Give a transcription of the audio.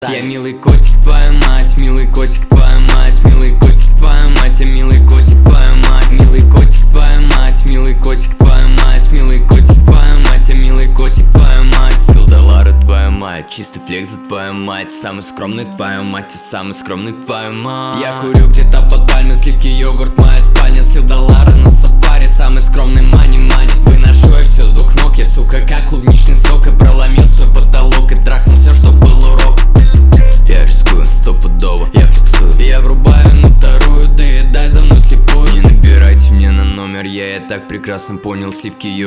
Я милый котик, твоя мать, милый котик, твоя мать, милый котик, твоя мать, я милый котик, твоя мать, милый котик, твоя мать, милый котик, твоя мать, милый котик, твоя мать, я милый котик, твоя мать. Силдалара, твоя мать, чистый флекс за твою мать, самый скромный твоя мать, и самый скромный твоя мать. Я курю где-то под пальмой, сливки, йогурт, моя спальня, Силдалара на сафари, самый скромный мани-мани. Выношу я все с двух ног, я сука как клубничный сок, и проломил свой потолок, и трахнул все, что был урок. Я рискую стопудово, я фиксую, я врубаю на вторую, доедай за мной слепую. Не набирайте мне на номер, я так прекрасно понял, сливки, йогурт.